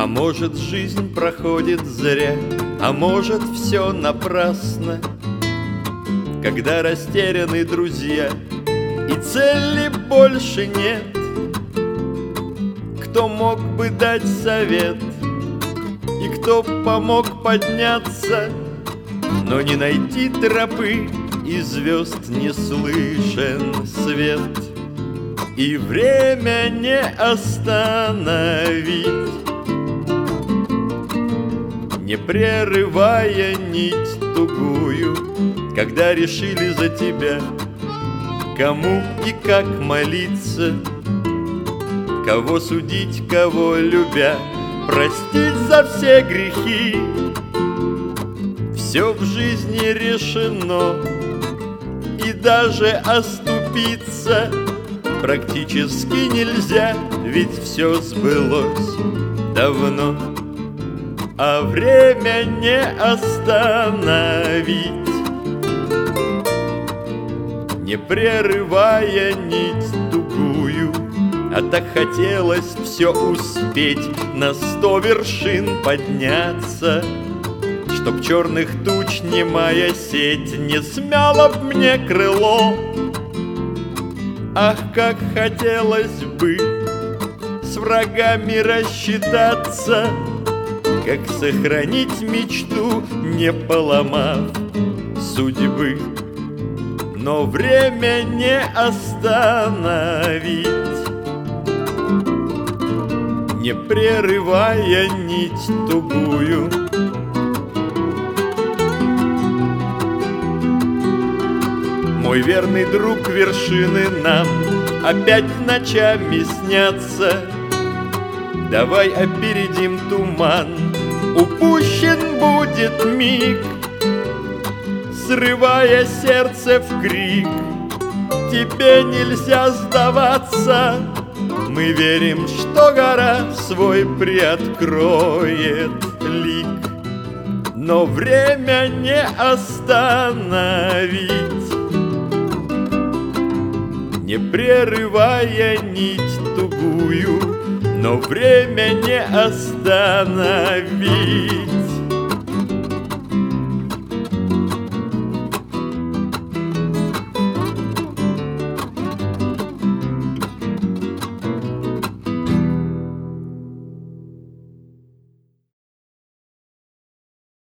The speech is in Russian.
А может, жизнь проходит зря, а может, все напрасно, когда растеряны друзья и цели больше нет. Кто мог бы дать совет и кто помог подняться, но не найти тропы, и звезд не слышен свет, и время не остановить, не прерывая нить тугую, когда решили за тебя, кому и как молиться, кого судить, кого любя, простить за все грехи. Все в жизни решено, и даже оступиться практически нельзя, ведь все сбылось давно, а время не остановить, не прерывая нить тугую. А так хотелось все успеть, на 100 вершин подняться, чтоб черных туч немая сеть не смяла б мне крыло. Ах, как хотелось бы с врагами рассчитаться, как сохранить мечту, не поломав судьбы. Но время не остановить, не прерывая нить тугую. Мой верный друг, вершины нам опять ночами снятся. Давай опередим туман, упущен будет миг, срывая сердце в крик. Тебе нельзя сдаваться, мы верим, что гора свой приоткроет лик. Но время не остановить, не прерывая нить тугую, но время не остановить.